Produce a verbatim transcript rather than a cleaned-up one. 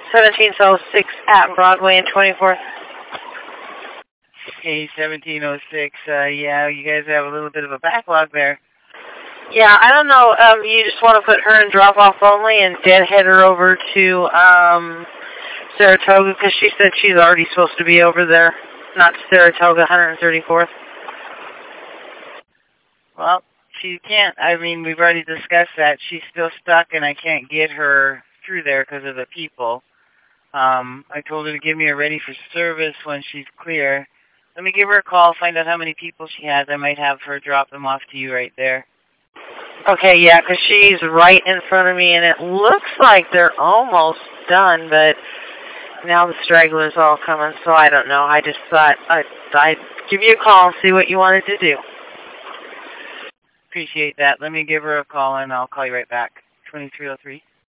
seventeen oh six at Broadway and twenty-fourth. Okay, seventeen oh six. Uh, yeah, you guys have a little bit of a backlog there. Yeah, I don't know. Um, you just want to put her in drop-off only and deadhead her over to um, Saratoga because she said she's already supposed to be over there, not Saratoga, one thirty-fourth. Well, she can't. I mean, we've already discussed that. She's still stuck, and I can't get her through there because of the people. Um, I told her to give me a ready for service when she's clear. Let me give her a call, find out how many people she has. I might have her drop them off to you right there. Okay, yeah, because she's right in front of me, and it looks like they're almost done, but now the stragglers all coming, so I don't know. I just thought I'd, I'd give you a call and see what you wanted to do. Appreciate that. Let me give her a call, and I'll call you right back. twenty-three oh three.